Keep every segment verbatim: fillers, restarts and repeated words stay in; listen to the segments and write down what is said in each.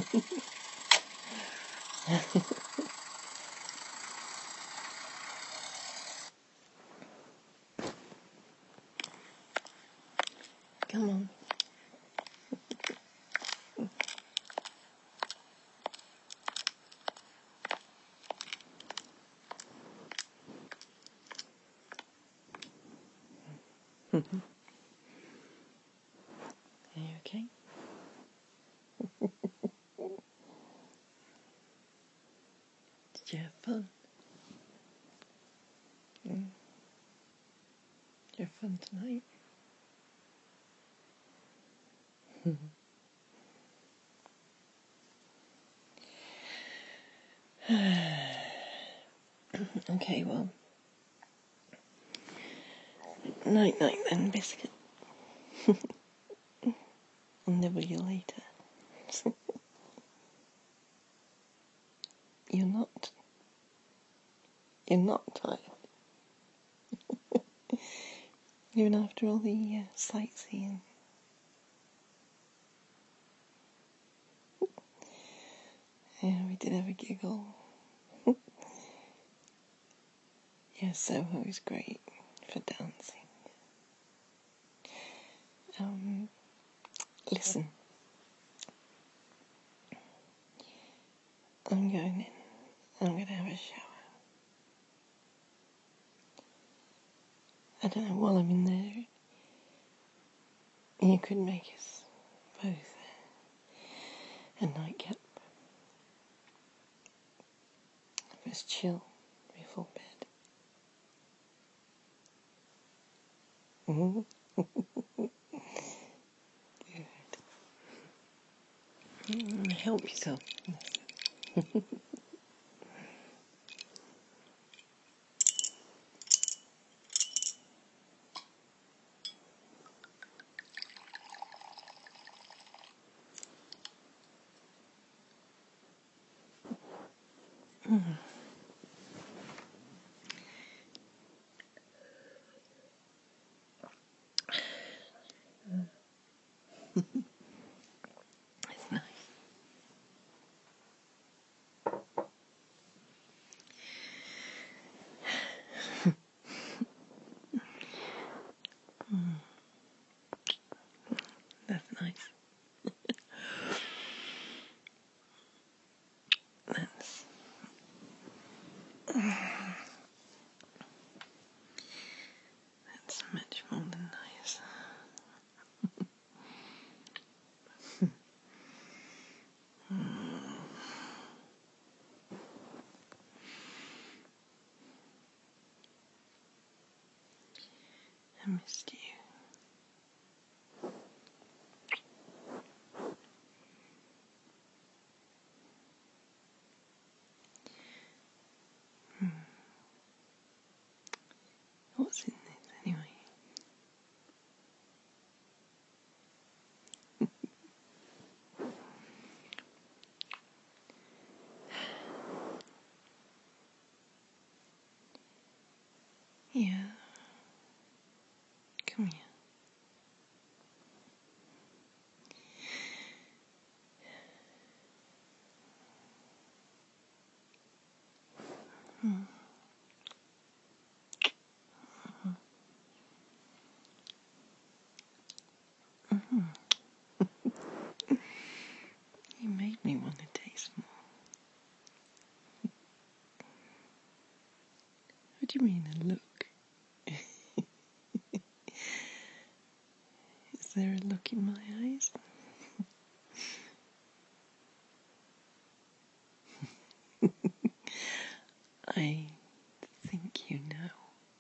Come on. Are you okay? Did you have fun? Mm. Did you have fun tonight? Okay, well, night night then, biscuit. I'll nibble you later. You're not. You're not tired. Even after all the uh, sightseeing. Yeah, we did have a giggle. Yeah, Soho was great for dancing. Um, listen. I'm going in. I'm going to have a shower. I don't know, while I'm in there, you could make us both a nightcap. Just chill before bed. Mm-hmm. Good. Mm, help yourself. Mm. It's nice. Mm. That's nice. That's that's much more than nice. I missed you. Hmm. What's in this anyway? Yeah. Come here. Hmm. Mm-hmm. You made me want to taste more. What do you mean a look? Is there a look in my eyes? I think you know.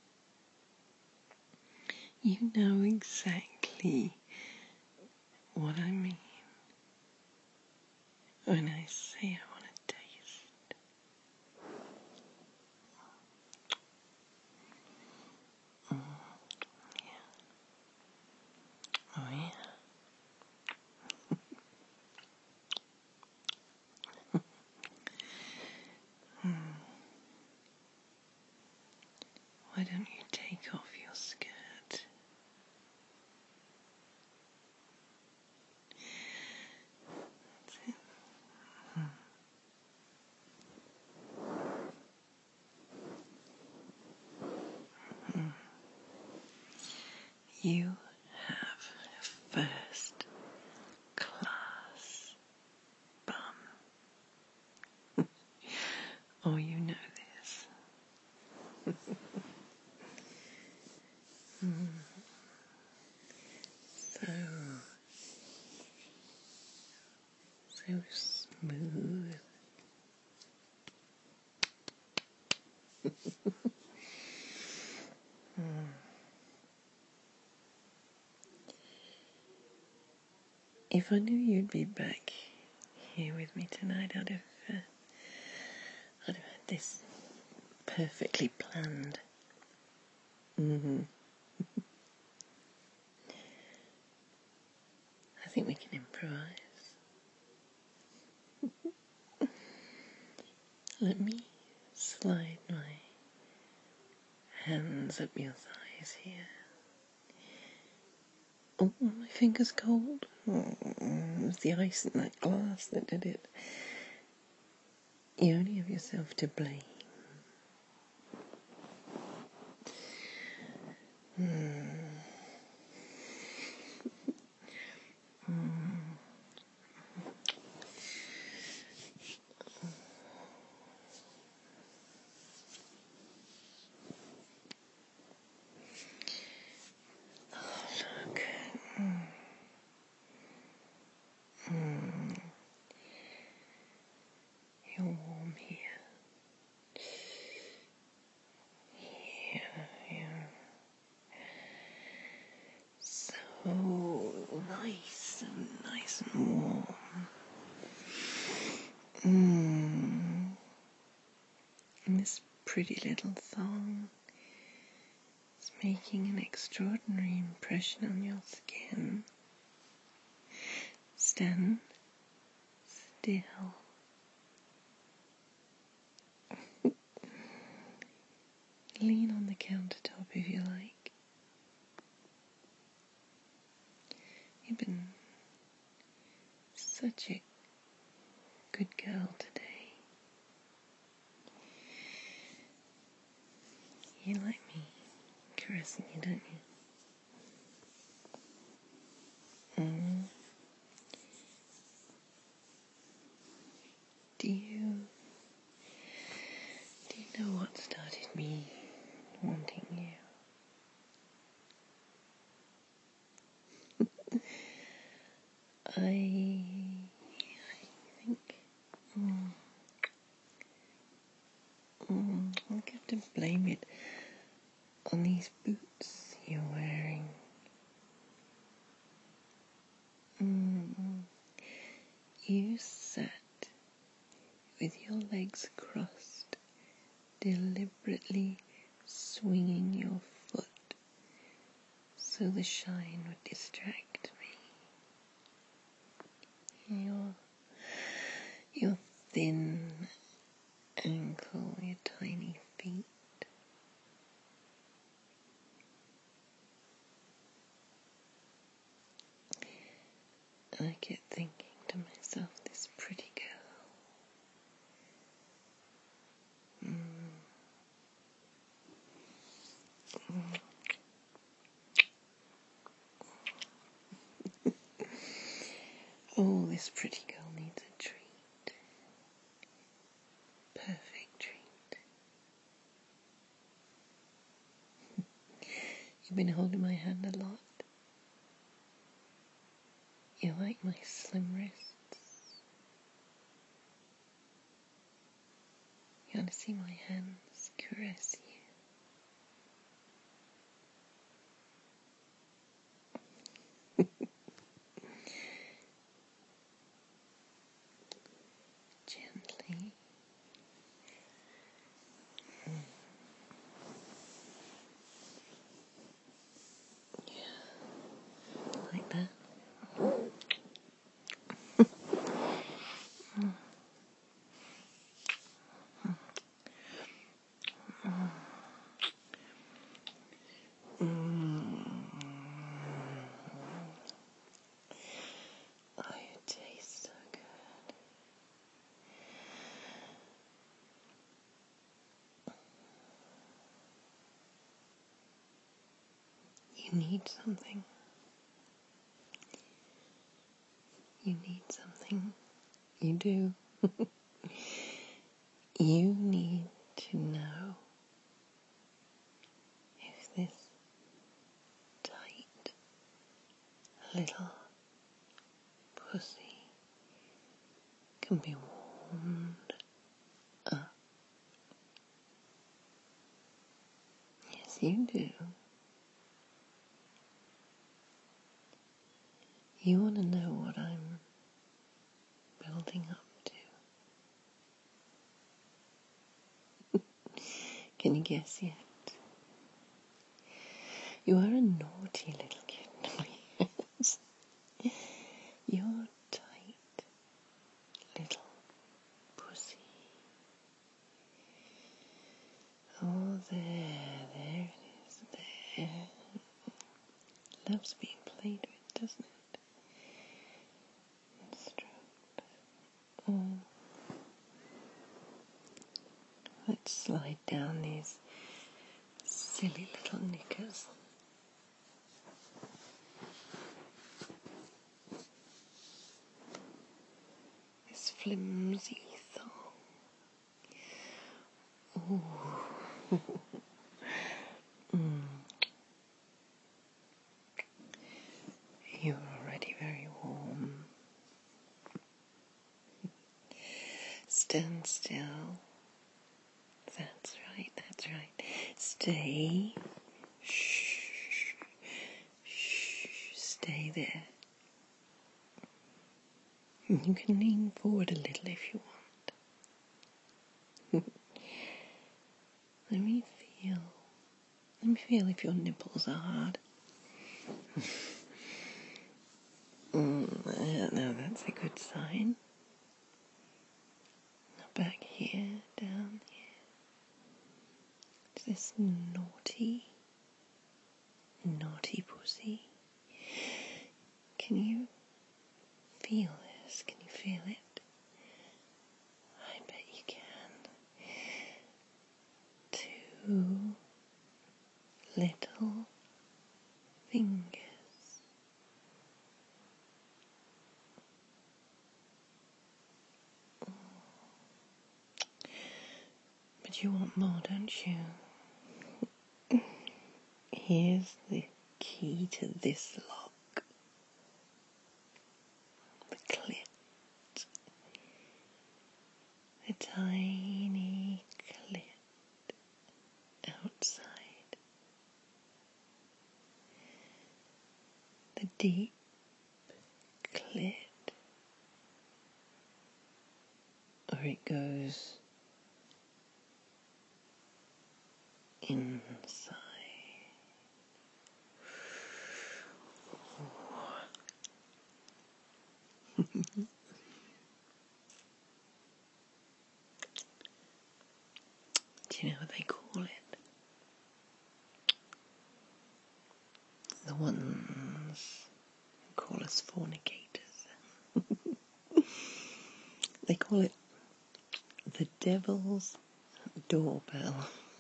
You know exactly what I mean when I say I want to taste. Mm, yeah. Oh, yeah. Hmm. Why don't you take off your skirt? That's it. You have first class bum. Oh, you know this. mm. So, so smooth. mm. If I knew you'd be back here with me tonight, I'd have, uh, I'd have had this perfectly planned. Mm-hmm. I think we can improvise. Let me slide my hands up your thighs here. Oh, my finger's cold. Oh, it was the ice in that glass that did it. You only have yourself to blame. Hmm. Hmm. Oh, look. Hmm. Hmm. You're warm here. Here, here. So nice and nice and warm. Mm. And this pretty little thong is making an extraordinary impression on your skin. Stand still. Lean on the countertop if you like. You've been such a good girl today. You like me caressing you, don't you? Mm. Do you... Do you know what started me wanting you? I... I think... Mm, mm, I'll have to blame it on these boots you're wearing. Mm, you sat with your legs crossed, deliberately swinging your foot so the shine would distract me. Your, your thin ankle, your tiny feet. And I kept thinking to myself, this pretty girl. Mm. Mm. Oh, this pretty girl needs a treat. Perfect treat. You've been holding my hand a lot. You like my slim wrists. You want to see my hands caress you. Gently. Mm. Yeah, like that. Mm. Mm. You need something. You need something. You do. You need to know if this tight little pussy can be warmed up. Yes, you do. You want to know what I'm building up to. Can you guess yet? You are a naughty little kid. Yes. You're tight little pussy. Oh, there, there it is, there. Loves being played with, doesn't it? And stroked. Oh. Let's slide down these silly little knickers. This flimsy thong. Ooh. mm. You're already very warm. Stand still. That's right, that's right. Stay. Shh. Shh. Stay there. You can lean forward a little if you want. Let me feel. Let me feel if your nipples are hard. mm, now that's a good sign. Back here, down here. Is this naughty, naughty pussy? Can you feel this? Can you feel it? I bet you can. Two little fingers. But you want more, don't you? Here's the key to this lock. The clit. The tiny clit outside. The deep clit. Or it goes inside. Do you know what they call it? The ones who call us fornicators. They call it the devil's doorbell.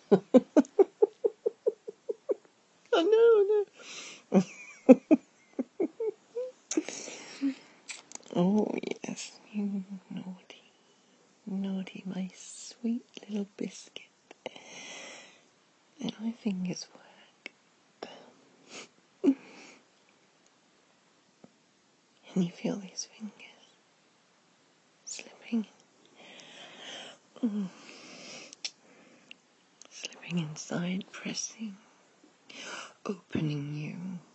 I know, I know. Oh, yes, you naughty, naughty, my sweet little biscuit. And my fingers work. And you feel these fingers slipping, mm, slipping inside, pressing, opening you,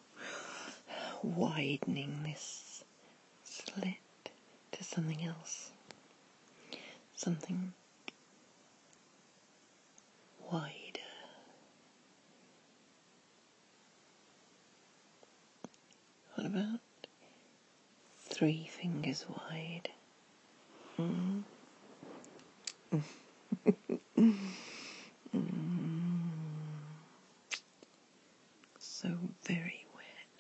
widening this slit to something else, something wider. What about three fingers wide? Mm. mm. So very wet.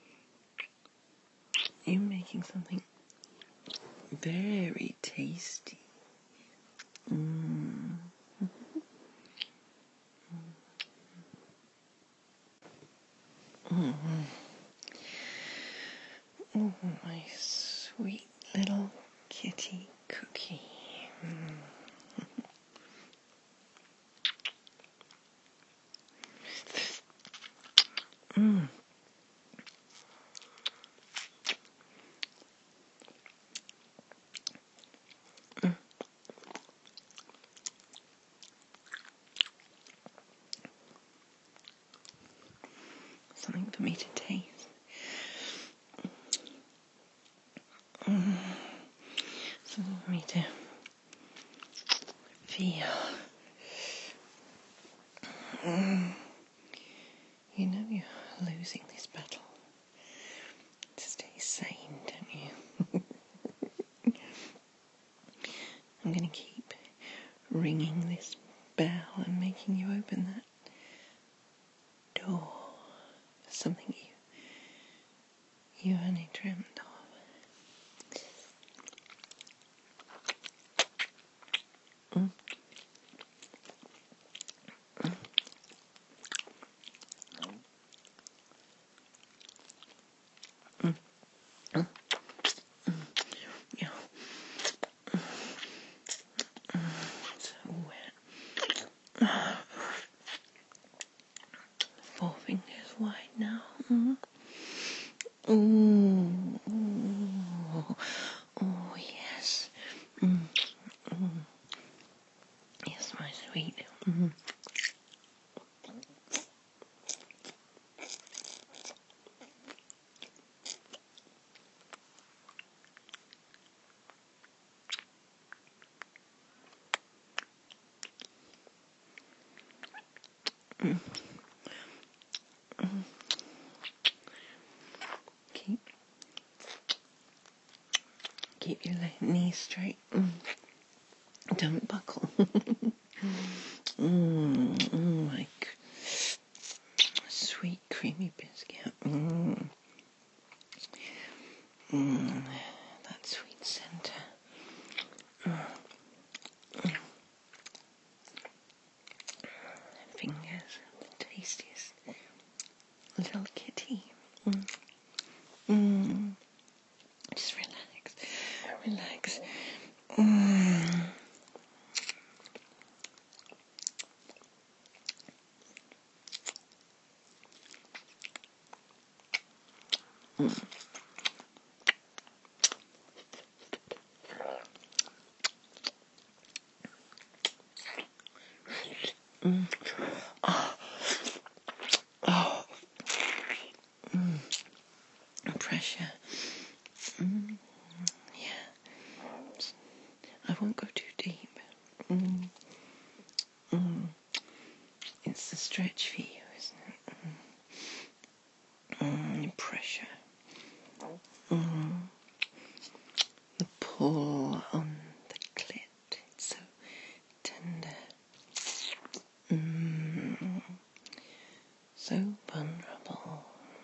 You're making something very tasty. Mm. Mm. Oh, my sweet little kitty cookie. Mm. Mm. Mm. Something for me to taste. Mm. Something for me to feel. Mm. You know you're losing this battle to stay sane, don't you? I'm going to keep ringing this bell and making you open that door for something you you only dreamt of. Mm. Mm. Mm. Yeah. So wet. Four fingers wide now. Mm. Mm. Oh. Oh, yes. Mm. Mm. Yes, my sweet. Mm. Mm. Mm. Keep, keep your knees straight. Mm. Don't buckle. mm. Mm. My sweet creamy biscuit. Mm. Mm. That sweet centre. Mm. Fingers, the tastiest little kitty. Mm. Mm. Just relax, relax. Mm. Mm. Mm. Oh. Oh. Mm. Pressure. Mm. Yeah. I won't go too deep. Mm. Mm. It's the stretch for you, isn't it? Mm. Mm. Pressure. Mm. The pull on the clit. It's so tender. Mm. So vulnerable.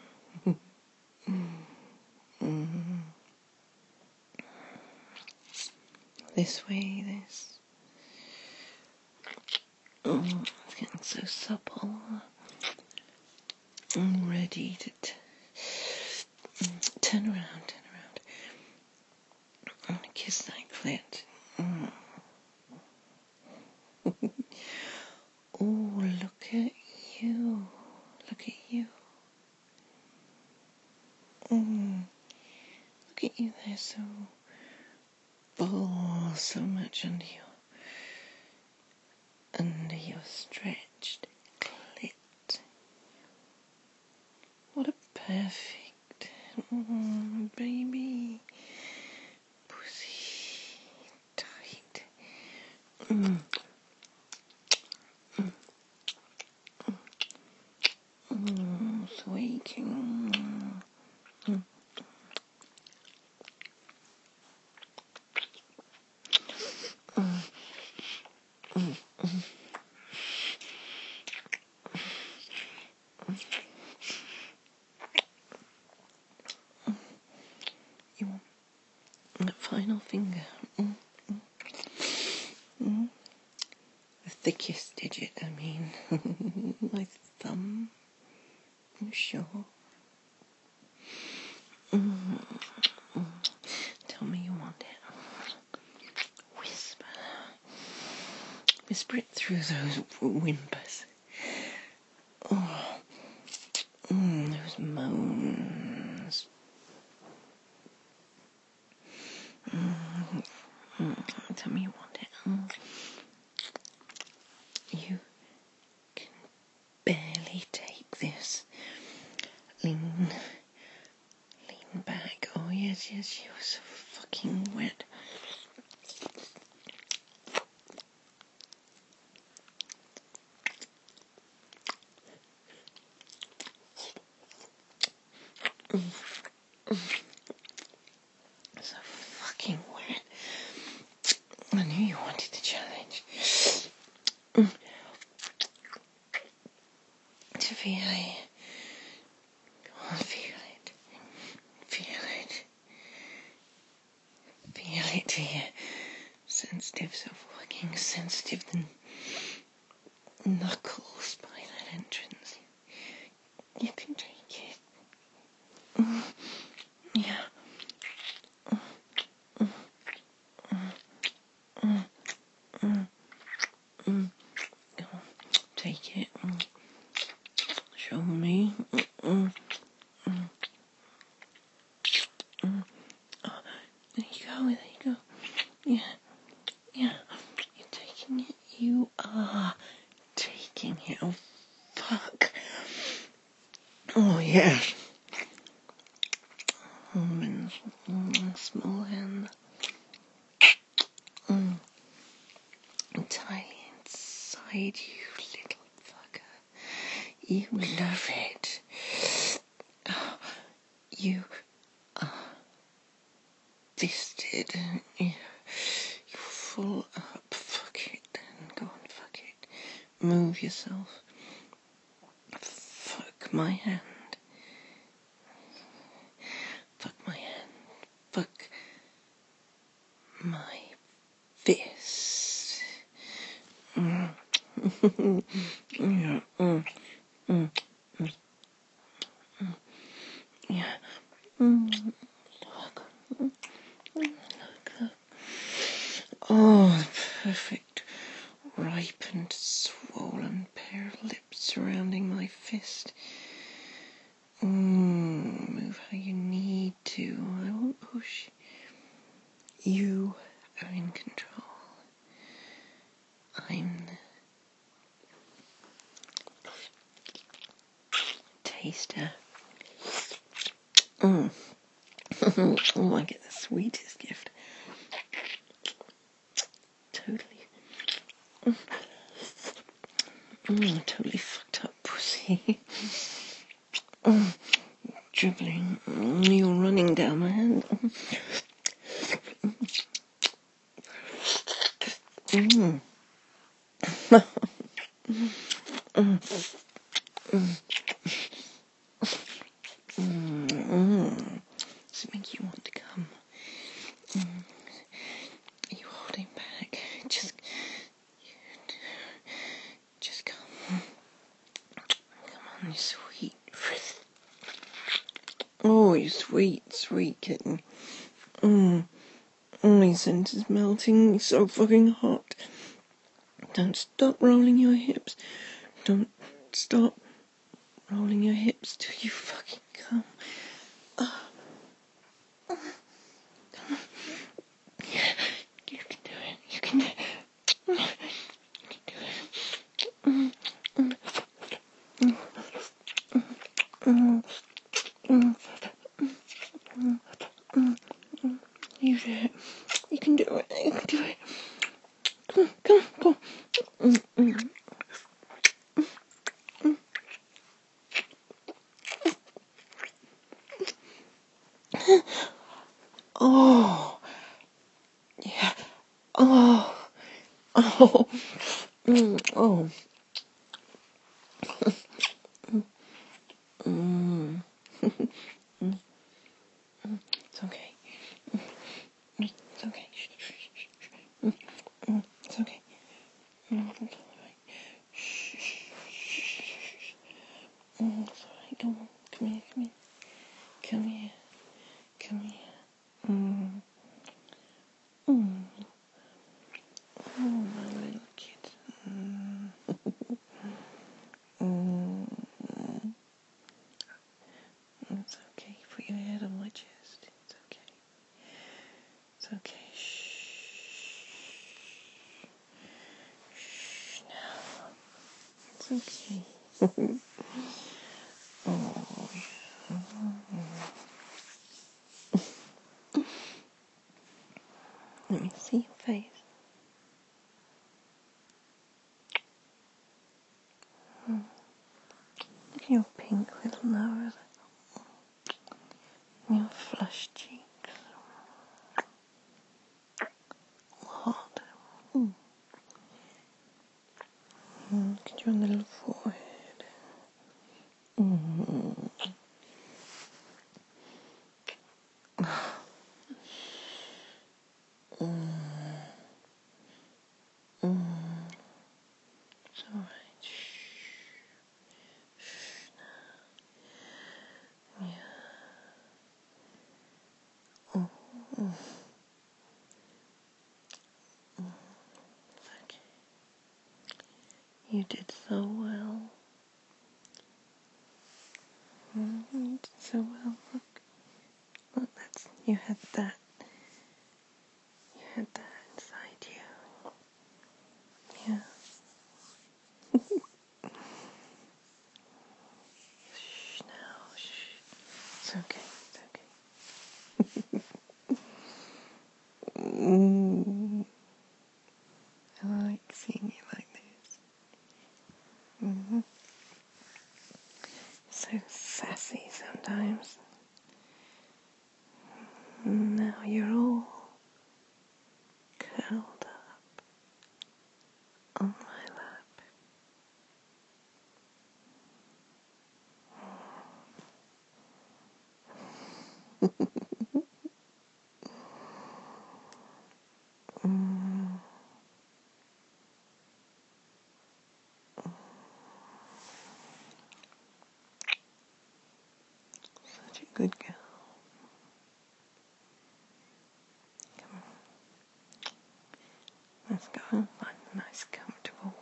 Mm. This way, this. Oh, it's getting so supple. I'm ready to t- turn around, turn around. I'm gonna kiss that clit. Mm. Oh, look at you. Look at you. Mm. Look at you there, so full, so much under your, under your stretched clit. What a perfect, mm, baby, pussy, tight. Mm. Mm, sweet. Mm. Mm. Mm. Mm. Mm. You want the final finger? Mm. Mm. Mm. The thickest digit, I mean. My thumb. You sure? Mm, mm. Tell me you want it. Whisper. Whisper it through those whimpers. Oh, mm, those moans. Mm, mm. Tell me you want it. Mm. You can barely take this. Lean. Lean back. Oh, yes, yes, you're so fucking wet. So fucking wet. I knew you wanted the challenge. To feel it. Go on, feel it. Feel it. Feel it here. Sensitive, so fucking sensitive. The knuckles by that entrance. You can take it. Mm. Yeah. Mm. Mm. Mm. Mm. Mm. Go on. Take it. Mm. Show me. Mm. Mm. Mm. Oh, there you go. There you go. Yeah. Yeah. You're taking it. You are taking it. Oh, fuck. Oh, yeah. Mm, mm, small hand. Mm. Entirely inside you, little fucker. You love it. Oh, you are fisted. You're full up. Fuck it then. Go on, fuck it. Move yourself. Fuck my hand. Fuck my hand. Fuck my fist. Mm. Yeah. Mm. Mm. Mm. Mm. Yeah. Mm. Look. Mm. Look. Look. Oh, the perfect, ripened, swollen pair of lips surrounding my fist. Mm, move how you need to. I won't push. You are in control. I'm the taster. Mm. Oh, I get the sweetest gift. Totally. Mm. Mm, totally fucked up pussy. Mm. Dribbling. Mm, you're running down my hand. Mm. Mm. Mm. Mm. Mm. Does it make you want to come? Mm. Are you holding back? Just, just come. Come on, you sweet. Oh, you sweet, sweet kitten. Mm. Oh, my scent is melting. It's so fucking hot. Don't stop rolling your hips. Don't stop rolling your hips till you fucking come. Oh. Come on. Yeah, you can do it. You can do it. You can do it. Mm, mm, mm, mm, mm, mm, mm, mm. You do it. You can do it. You can do it. Come on, come on, come on. Mm, mm. Oh, yeah. Oh, oh, mm, oh. Mm. Mm. It's okay. Mm. It's okay. Shh, shh, shh, shh. Mm. Mm. It's okay. Mm. It's alright. Shh, shh, shh, shh. Mm. It's alright. Come on. Come here. Come here. Come here. okay. Oh, yeah. Let me see your face. Look at your pink little nose. Your flushed cheeks. Hot. Mm. Mm, look at your little forehead. Mm. Mm. Mm. It's alright. Shh. Shh now. Yeah. Oh. Mm. Mm. Okay. You did so well. Mm, you did so well. Look. Look, that's, you had that. You had that inside you. Yeah. Shh now. Shh. It's okay. It's okay. Mm. I like seeing you like this. Mm-hmm. So sassy sometimes. Now you're all curled up on my lap. Mm. Such a good girl. Come on. Let's go and find a nice comfortable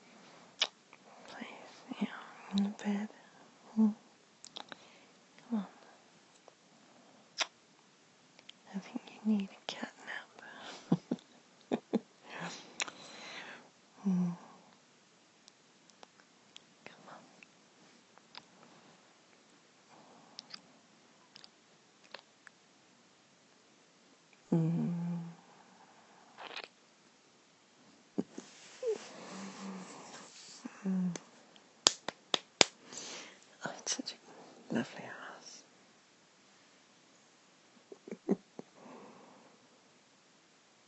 place. Yeah, in the bed. Mm. Come on. I think you need a cat nap. Mm. Come on. Mm. Mm. Oh, it's such a lovely